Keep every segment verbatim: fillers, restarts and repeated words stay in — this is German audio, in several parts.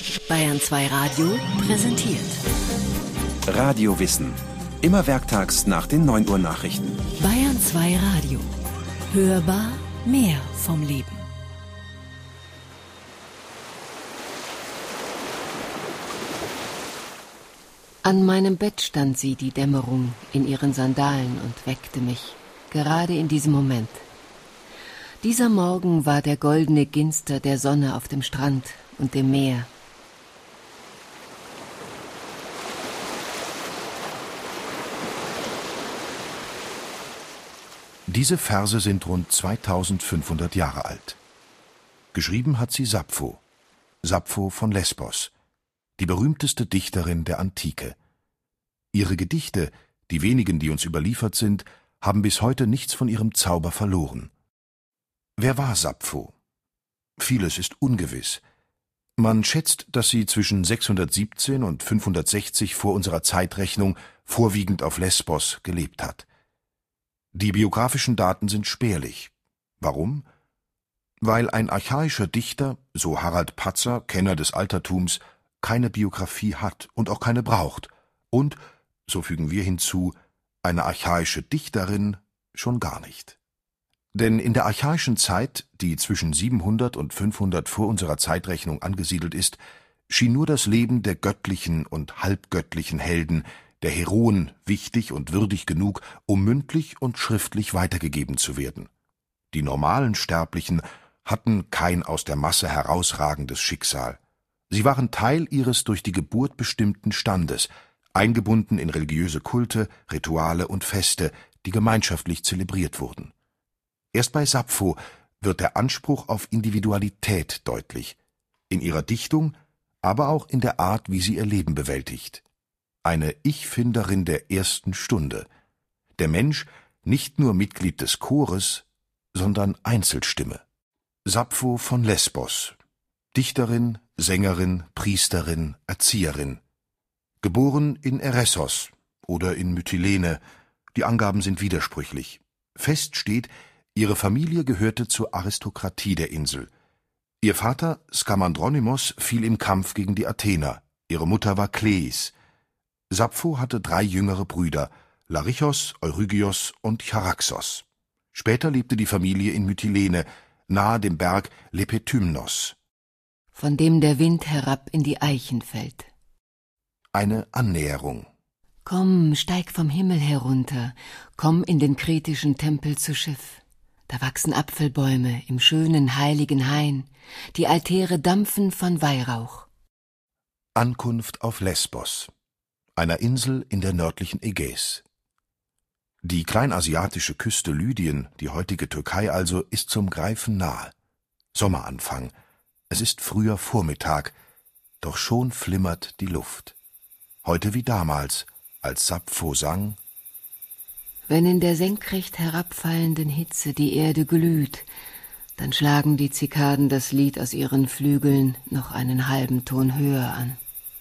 Bayern zwei Radio präsentiert Radiowissen. Immer werktags nach den neun Uhr Nachrichten. Bayern zwei Radio. Hörbar mehr vom Leben. An meinem Bett stand sie, die Dämmerung, in ihren Sandalen und weckte mich, gerade in diesem Moment. Dieser Morgen war der goldene Ginster der Sonne auf dem Strand und dem Meer. Diese Verse sind rund zweitausendfünfhundert Jahre alt. Geschrieben hat sie Sappho, Sappho von Lesbos, die berühmteste Dichterin der Antike. Ihre Gedichte, die wenigen, die uns überliefert sind, haben bis heute nichts von ihrem Zauber verloren. Wer war Sappho? Vieles ist ungewiss. Man schätzt, dass sie zwischen sechshundertsiebzehn und fünfhundertsechzig vor unserer Zeitrechnung vorwiegend auf Lesbos gelebt hat. Die biografischen Daten sind spärlich. Warum? Weil ein archaischer Dichter, so Harald Patzer, Kenner des Altertums, keine Biografie hat und auch keine braucht und, so fügen wir hinzu, eine archaische Dichterin schon gar nicht. Denn in der archaischen Zeit, die zwischen siebenhundert und fünfhundert vor unserer Zeitrechnung angesiedelt ist, schien nur das Leben der göttlichen und halbgöttlichen Helden, der Heroen, wichtig und würdig genug, um mündlich und schriftlich weitergegeben zu werden. Die normalen Sterblichen hatten kein aus der Masse herausragendes Schicksal. Sie waren Teil ihres durch die Geburt bestimmten Standes, eingebunden in religiöse Kulte, Rituale und Feste, die gemeinschaftlich zelebriert wurden. Erst bei Sappho wird der Anspruch auf Individualität deutlich, in ihrer Dichtung, aber auch in der Art, wie sie ihr Leben bewältigt. Eine Ich-Finderin der ersten Stunde. Der Mensch nicht nur Mitglied des Chores, sondern Einzelstimme. Sappho von Lesbos. Dichterin, Sängerin, Priesterin, Erzieherin. Geboren in Eressos oder in Mytilene. Die Angaben sind widersprüchlich. Fest steht, ihre Familie gehörte zur Aristokratie der Insel. Ihr Vater, Skamandronymos, fiel im Kampf gegen die Athener. Ihre Mutter war Kleis. Sappho hatte drei jüngere Brüder, Larichos, Eurygios und Charaxos. Später lebte die Familie in Mytilene, nahe dem Berg Lepetymnos, von dem der Wind herab in die Eichen fällt. Eine Annäherung. Komm, steig vom Himmel herunter, komm in den kretischen Tempel zu Schiff. Da wachsen Apfelbäume im schönen heiligen Hain, die Altäre dampfen von Weihrauch. Ankunft auf Lesbos, einer Insel in der nördlichen Ägäis. Die kleinasiatische Küste Lydien, die heutige Türkei also, ist zum Greifen nahe. Sommeranfang. Es ist früher Vormittag, doch schon flimmert die Luft. Heute wie damals, als Sappho sang: Wenn in der senkrecht herabfallenden Hitze die Erde glüht, dann schlagen die Zikaden das Lied aus ihren Flügeln noch einen halben Ton höher an.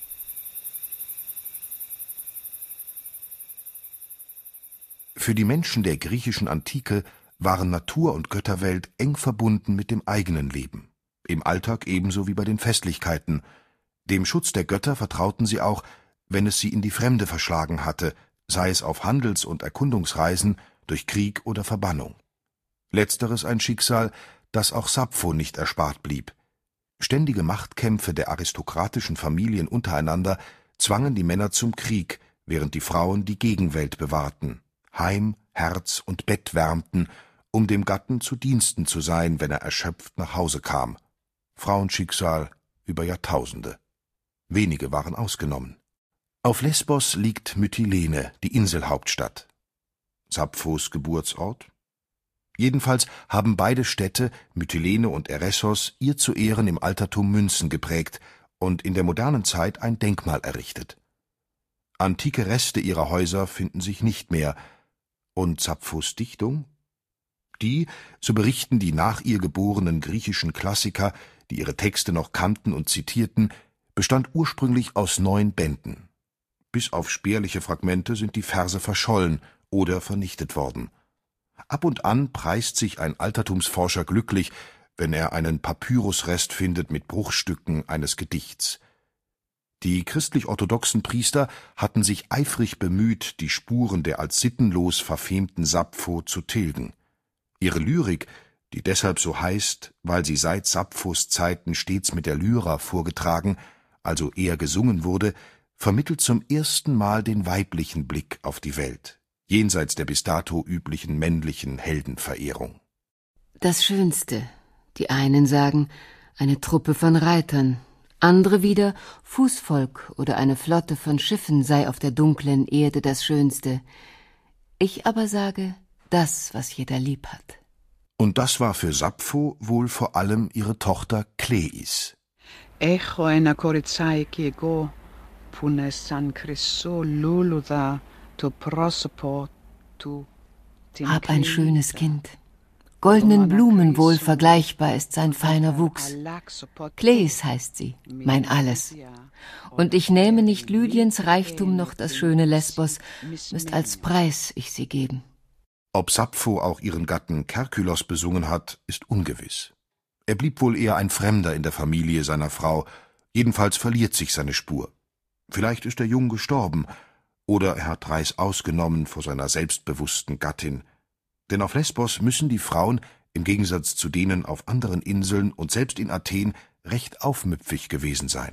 Für die Menschen der griechischen Antike waren Natur und Götterwelt eng verbunden mit dem eigenen Leben, im Alltag ebenso wie bei den Festlichkeiten. Dem Schutz der Götter vertrauten sie auch, wenn es sie in die Fremde verschlagen hatte, sei es auf Handels- und Erkundungsreisen, durch Krieg oder Verbannung. Letzteres ein Schicksal, das auch Sappho nicht erspart blieb. Ständige Machtkämpfe der aristokratischen Familien untereinander zwangen die Männer zum Krieg, während die Frauen die Gegenwelt bewahrten, Heim, Herz und Bett wärmten, um dem Gatten zu Diensten zu sein, wenn er erschöpft nach Hause kam. Frauenschicksal über Jahrtausende. Wenige waren ausgenommen. Auf Lesbos liegt Mytilene, die Inselhauptstadt. Sapphos Geburtsort? Jedenfalls haben beide Städte, Mytilene und Eressos, ihr zu Ehren im Altertum Münzen geprägt und in der modernen Zeit ein Denkmal errichtet. Antike Reste ihrer Häuser finden sich nicht mehr. Und Sapphos Dichtung? Die, so berichten die nach ihr geborenen griechischen Klassiker, die ihre Texte noch kannten und zitierten, bestand ursprünglich aus neun Bänden. Bis auf spärliche Fragmente sind die Verse verschollen oder vernichtet worden. Ab und an preist sich ein Altertumsforscher glücklich, wenn er einen Papyrusrest findet mit Bruchstücken eines Gedichts. Die christlich-orthodoxen Priester hatten sich eifrig bemüht, die Spuren der als sittenlos verfemten Sappho zu tilgen. Ihre Lyrik, die deshalb so heißt, weil sie seit Sapphos Zeiten stets mit der Lyra vorgetragen, also eher gesungen wurde, vermittelt zum ersten Mal den weiblichen Blick auf die Welt, jenseits der bis dato üblichen männlichen Heldenverehrung. Das Schönste, die einen sagen, eine Truppe von Reitern, andere wieder, Fußvolk oder eine Flotte von Schiffen sei auf der dunklen Erde das Schönste. Ich aber sage, das, was jeder lieb hat. Und das war für Sappho wohl vor allem ihre Tochter Kleis. Έχω ένα κοριτσάκι εγώ που είναι σαν χρυσό λούλουδα το πρόσωπο του. Hab ein schönes Kind. Goldenen Blumen wohl vergleichbar ist sein feiner Wuchs. Kleis heißt sie, mein Alles. Und ich nähme nicht Lydiens Reichtum noch das schöne Lesbos, müsst als Preis ich sie geben. Ob Sappho auch ihren Gatten Kerkylos besungen hat, ist ungewiss. Er blieb wohl eher ein Fremder in der Familie seiner Frau, jedenfalls verliert sich seine Spur. Vielleicht ist er jung gestorben, oder er hat Reis ausgenommen vor seiner selbstbewussten Gattin. Denn auf Lesbos müssen die Frauen, im Gegensatz zu denen auf anderen Inseln und selbst in Athen, recht aufmüpfig gewesen sein.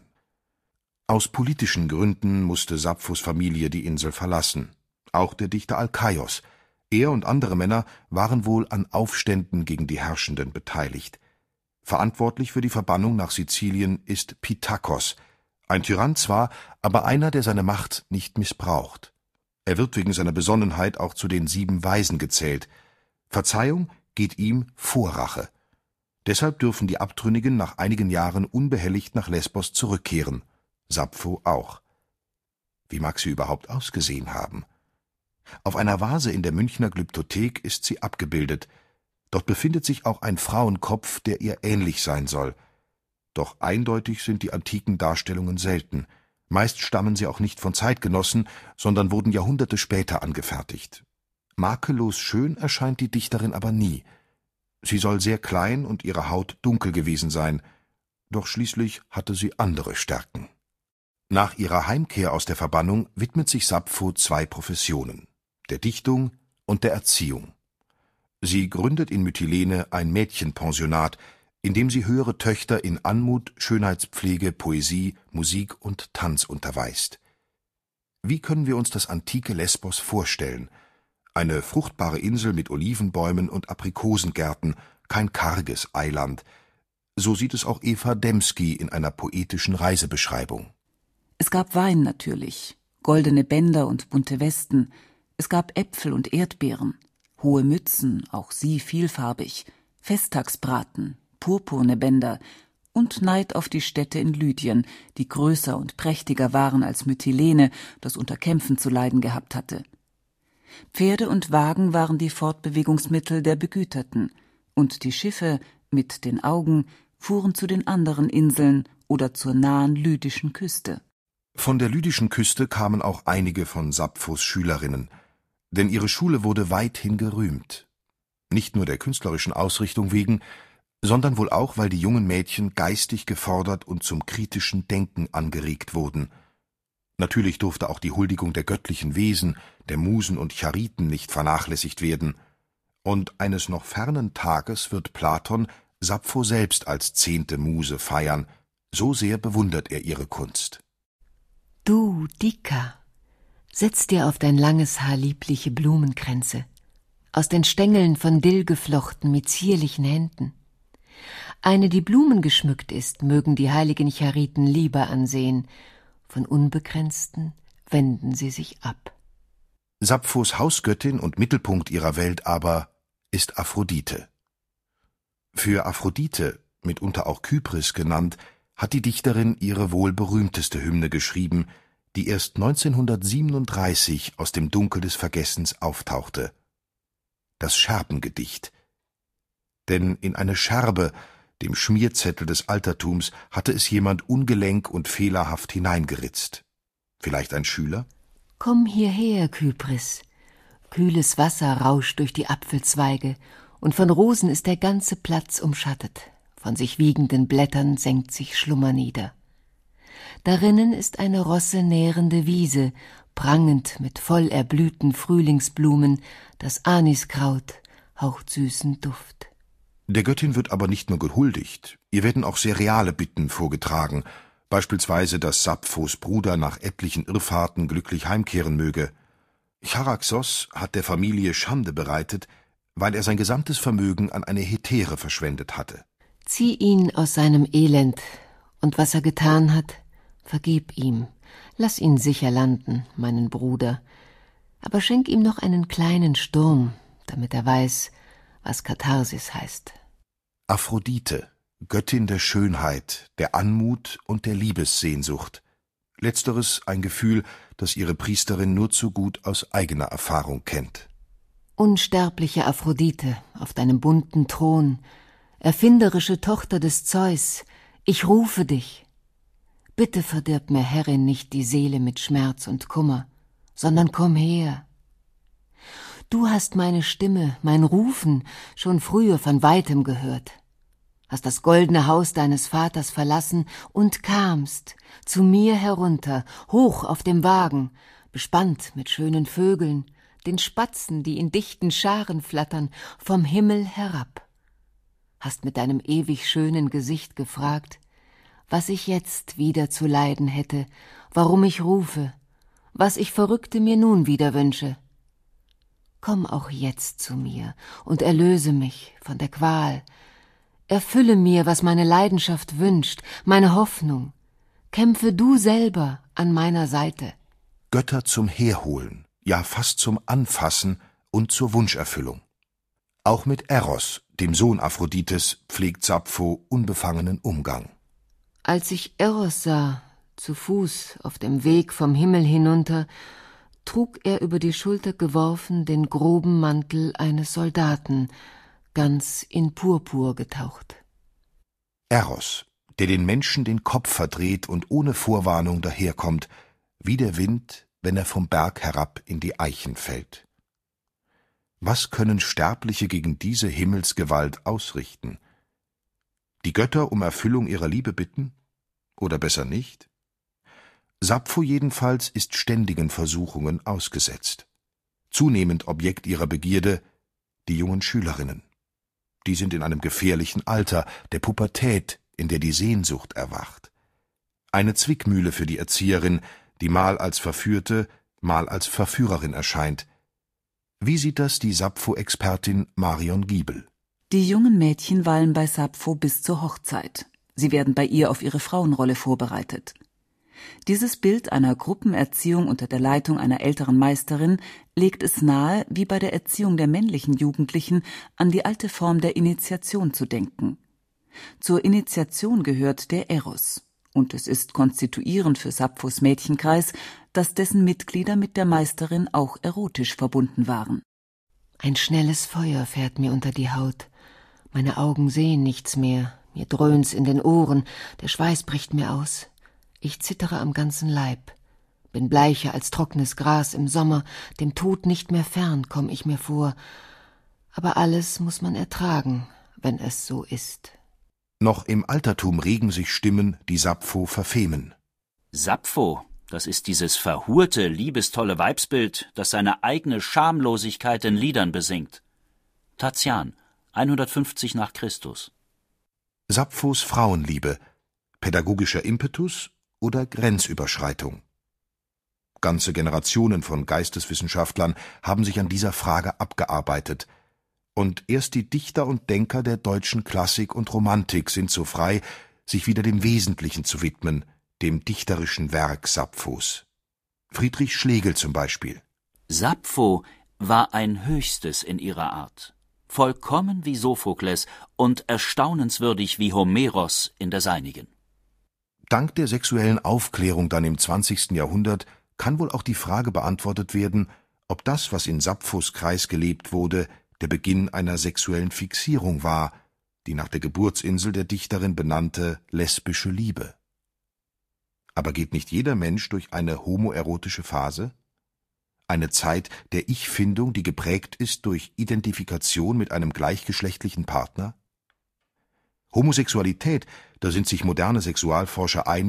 Aus politischen Gründen musste Sapphos Familie die Insel verlassen. Auch der Dichter Alkaios. Er und andere Männer waren wohl an Aufständen gegen die Herrschenden beteiligt. Verantwortlich für die Verbannung nach Sizilien ist Pittacos, ein Tyrann zwar, aber einer, der seine Macht nicht missbraucht. Er wird wegen seiner Besonnenheit auch zu den sieben Weisen gezählt. Verzeihung geht ihm vor Rache. Deshalb dürfen die Abtrünnigen nach einigen Jahren unbehelligt nach Lesbos zurückkehren. Sappho auch. Wie mag sie überhaupt ausgesehen haben? Auf einer Vase in der Münchner Glyptothek ist sie abgebildet. Dort befindet sich auch ein Frauenkopf, der ihr ähnlich sein soll. Doch eindeutig sind die antiken Darstellungen selten. Meist stammen sie auch nicht von Zeitgenossen, sondern wurden Jahrhunderte später angefertigt. Makellos schön erscheint die Dichterin aber nie. Sie soll sehr klein und ihre Haut dunkel gewesen sein. Doch schließlich hatte sie andere Stärken. Nach ihrer Heimkehr aus der Verbannung widmet sich Sappho zwei Professionen: der Dichtung und der Erziehung. Sie gründet in Mytilene ein Mädchenpensionat, in dem sie höhere Töchter in Anmut, Schönheitspflege, Poesie, Musik und Tanz unterweist. Wie können wir uns das antike Lesbos vorstellen? Eine fruchtbare Insel mit Olivenbäumen und Aprikosengärten, kein karges Eiland. So sieht es auch Eva Dembski in einer poetischen Reisebeschreibung. Es gab Wein natürlich, goldene Bänder und bunte Westen. Es gab Äpfel und Erdbeeren, hohe Mützen, auch sie vielfarbig, Festtagsbraten, purpurne Bänder und Neid auf die Städte in Lydien, die größer und prächtiger waren als Mytilene, das unter Kämpfen zu leiden gehabt hatte. Pferde und Wagen waren die Fortbewegungsmittel der Begüterten, und die Schiffe mit den Augen fuhren zu den anderen Inseln oder zur nahen lydischen Küste. Von der lydischen Küste kamen auch einige von Sapphos Schülerinnen, denn ihre Schule wurde weithin gerühmt. Nicht nur der künstlerischen Ausrichtung wegen, sondern wohl auch, weil die jungen Mädchen geistig gefordert und zum kritischen Denken angeregt wurden. Natürlich durfte auch die Huldigung der göttlichen Wesen, der Musen und Chariten nicht vernachlässigt werden. Und eines noch fernen Tages wird Platon Sappho selbst als zehnte Muse feiern, so sehr bewundert er ihre Kunst. Du, Dika, setz dir auf dein langes Haar liebliche Blumenkränze, aus den Stängeln von Dill geflochten mit zierlichen Händen. Eine, die Blumen geschmückt ist, mögen die heiligen Chariten lieber ansehen, von unbegrenzten wenden sie sich ab. Sapphos Hausgöttin und Mittelpunkt ihrer Welt aber ist Aphrodite. Für Aphrodite, mitunter auch Kypris genannt, hat die Dichterin ihre wohl berühmteste Hymne geschrieben, die erst neunzehnhundertsiebenunddreißig aus dem Dunkel des Vergessens auftauchte. Das Scherbengedicht. Denn in eine Scherbe, dem Schmierzettel des Altertums, hatte es jemand ungelenk und fehlerhaft hineingeritzt. Vielleicht ein Schüler? Komm hierher, Kypris. Kühles Wasser rauscht durch die Apfelzweige, und von Rosen ist der ganze Platz umschattet. Von sich wiegenden Blättern senkt sich Schlummer nieder. Darinnen ist eine rossenährende Wiese, prangend mit voll erblühten Frühlingsblumen, das Aniskraut haucht süßen Duft. Der Göttin wird aber nicht nur gehuldigt, ihr werden auch sehr reale Bitten vorgetragen, beispielsweise, dass Sapphos Bruder nach etlichen Irrfahrten glücklich heimkehren möge. Charaxos hat der Familie Schande bereitet, weil er sein gesamtes Vermögen an eine Hetäre verschwendet hatte. Zieh ihn aus seinem Elend, und was er getan hat, vergib ihm. Lass ihn sicher landen, meinen Bruder, aber schenk ihm noch einen kleinen Sturm, damit er weiß, was Katharsis heißt. Aphrodite, Göttin der Schönheit, der Anmut und der Liebessehnsucht. Letzteres ein Gefühl, das ihre Priesterin nur zu gut aus eigener Erfahrung kennt. Unsterbliche Aphrodite auf deinem bunten Thron, erfinderische Tochter des Zeus, ich rufe dich. Bitte verdirb mir, Herrin, nicht die Seele mit Schmerz und Kummer, sondern komm her. Du hast meine Stimme, mein Rufen schon früher von weitem gehört, hast das goldene Haus deines Vaters verlassen und kamst zu mir herunter, hoch auf dem Wagen, bespannt mit schönen Vögeln, den Spatzen, die in dichten Scharen flattern, vom Himmel herab. Hast mit deinem ewig schönen Gesicht gefragt, was ich jetzt wieder zu leiden hätte, warum ich rufe, was ich Verrückte mir nun wieder wünsche. Komm auch jetzt zu mir und erlöse mich von der Qual. Erfülle mir, was meine Leidenschaft wünscht, meine Hoffnung. Kämpfe du selber an meiner Seite. Götter zum Herholen, ja fast zum Anfassen und zur Wunscherfüllung. Auch mit Eros, dem Sohn Aphrodites, pflegt Sappho unbefangenen Umgang. Als ich Eros sah, zu Fuß auf dem Weg vom Himmel hinunter, trug er über die Schulter geworfen den groben Mantel eines Soldaten, ganz in Purpur getaucht. Eros, der den Menschen den Kopf verdreht und ohne Vorwarnung daherkommt, wie der Wind, wenn er vom Berg herab in die Eichen fällt. Was können Sterbliche gegen diese Himmelsgewalt ausrichten? Die Götter um Erfüllung ihrer Liebe bitten? Oder besser nicht? Sappho jedenfalls ist ständigen Versuchungen ausgesetzt. Zunehmend Objekt ihrer Begierde die jungen Schülerinnen. Die sind in einem gefährlichen Alter, der Pubertät, in der die Sehnsucht erwacht. Eine Zwickmühle für die Erzieherin, die mal als Verführte, mal als Verführerin erscheint. Wie sieht das die Sappho-Expertin Marion Giebel? Die jungen Mädchen weilen bei Sappho bis zur Hochzeit. Sie werden bei ihr auf ihre Frauenrolle vorbereitet. Dieses Bild einer Gruppenerziehung unter der Leitung einer älteren Meisterin legt es nahe, wie bei der Erziehung der männlichen Jugendlichen an die alte Form der Initiation zu denken. Zur Initiation gehört der Eros, und es ist konstituierend für Sapphos Mädchenkreis, dass dessen Mitglieder mit der Meisterin auch erotisch verbunden waren. Ein schnelles Feuer fährt mir unter die Haut. Meine Augen sehen nichts mehr, mir dröhnt's in den Ohren, der Schweiß bricht mir aus. Ich zittere am ganzen Leib, bin bleicher als trockenes Gras im Sommer, dem Tod nicht mehr fern, komm ich mir vor. Aber alles muss man ertragen, wenn es so ist. Noch im Altertum regen sich Stimmen, die Sappho verfemen. Sappho, das ist dieses verhurte, liebestolle Weibsbild, das seine eigene Schamlosigkeit in Liedern besingt. Tatian, hundertfünfzig nach Christus. Sapphos Frauenliebe, pädagogischer Impetus oder Grenzüberschreitung? Ganze Generationen von Geisteswissenschaftlern haben sich an dieser Frage abgearbeitet, und erst die Dichter und Denker der deutschen Klassik und Romantik sind so frei, sich wieder dem Wesentlichen zu widmen, dem dichterischen Werk Sapphos. Friedrich Schlegel zum Beispiel. Sappho war ein Höchstes in ihrer Art, vollkommen wie Sophokles und erstaunenswürdig wie Homeros in der seinigen. Dank der sexuellen Aufklärung dann im zwanzigsten Jahrhundert kann wohl auch die Frage beantwortet werden, ob das, was in Sapphos Kreis gelebt wurde, der Beginn einer sexuellen Fixierung war, die nach der Geburtsinsel der Dichterin benannte lesbische Liebe. Aber geht nicht jeder Mensch durch eine homoerotische Phase? Eine Zeit der Ich-Findung, die geprägt ist durch Identifikation mit einem gleichgeschlechtlichen Partner? Homosexualität, da sind sich moderne Sexualforscher einig,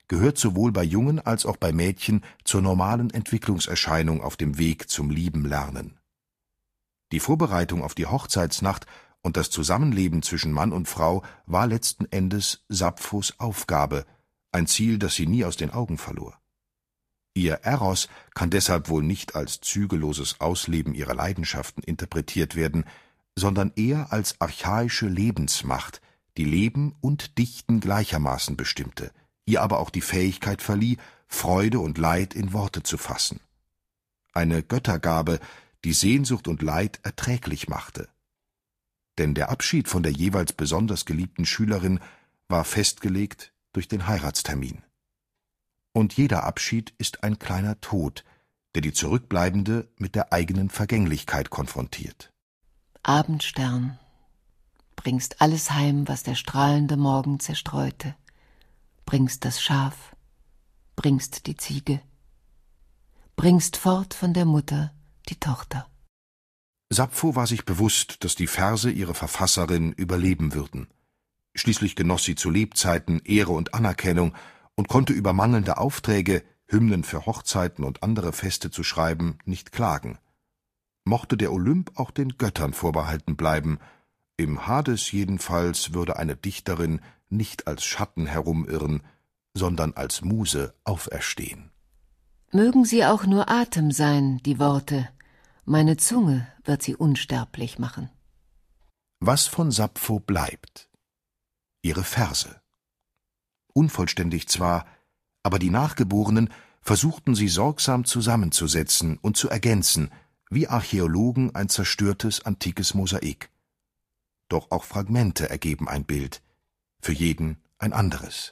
gehört sowohl bei Jungen als auch bei Mädchen zur normalen Entwicklungserscheinung auf dem Weg zum Lieben-Lernen. Die Vorbereitung auf die Hochzeitsnacht und das Zusammenleben zwischen Mann und Frau war letzten Endes Sapphos Aufgabe, ein Ziel, das sie nie aus den Augen verlor. Ihr Eros kann deshalb wohl nicht als zügelloses Ausleben ihrer Leidenschaften interpretiert werden, sondern eher als archaische Lebensmacht, die Leben und Dichten gleichermaßen bestimmte, ihr aber auch die Fähigkeit verlieh, Freude und Leid in Worte zu fassen. Eine Göttergabe, die Sehnsucht und Leid erträglich machte. Denn der Abschied von der jeweils besonders geliebten Schülerin war festgelegt durch den Heiratstermin. Und jeder Abschied ist ein kleiner Tod, der die Zurückbleibende mit der eigenen Vergänglichkeit konfrontiert. Abendstern, bringst alles heim, was der strahlende Morgen zerstreute, bringst das Schaf, bringst die Ziege, bringst fort von der Mutter die Tochter. Sappho war sich bewusst, dass die Verse ihre Verfasserin überleben würden. Schließlich genoss sie zu Lebzeiten Ehre und Anerkennung und konnte über mangelnde Aufträge, Hymnen für Hochzeiten und andere Feste zu schreiben, nicht klagen. Mochte der Olymp auch den Göttern vorbehalten bleiben, im Hades jedenfalls würde eine Dichterin nicht als Schatten herumirren, sondern als Muse auferstehen. Mögen sie auch nur Atem sein, die Worte, meine Zunge wird sie unsterblich machen. Was von Sappho bleibt? Ihre Verse. Unvollständig zwar, aber die Nachgeborenen versuchten sie sorgsam zusammenzusetzen und zu ergänzen, wie Archäologen ein zerstörtes antikes Mosaik. Doch auch Fragmente ergeben ein Bild, für jeden ein anderes.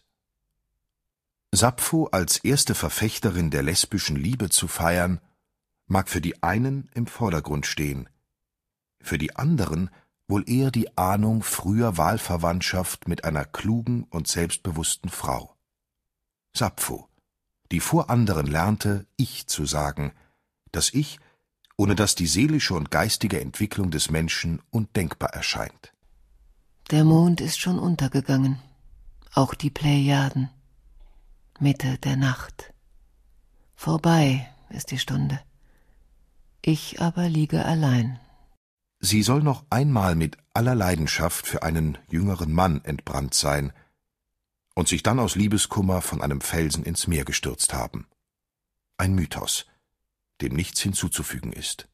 Sappho als erste Verfechterin der lesbischen Liebe zu feiern, mag für die einen im Vordergrund stehen, für die anderen wohl eher die Ahnung früher Wahlverwandtschaft mit einer klugen und selbstbewussten Frau. Sappho, die vor anderen lernte, Ich zu sagen, das Ich, ohne das die seelische und geistige Entwicklung des Menschen undenkbar erscheint. Der Mond ist schon untergegangen, auch die Plejaden. Mitte der Nacht. Vorbei ist die Stunde. Ich aber liege allein. Sie soll noch einmal mit aller Leidenschaft für einen jüngeren Mann entbrannt sein und sich dann aus Liebeskummer von einem Felsen ins Meer gestürzt haben. Ein Mythos, dem nichts hinzuzufügen ist.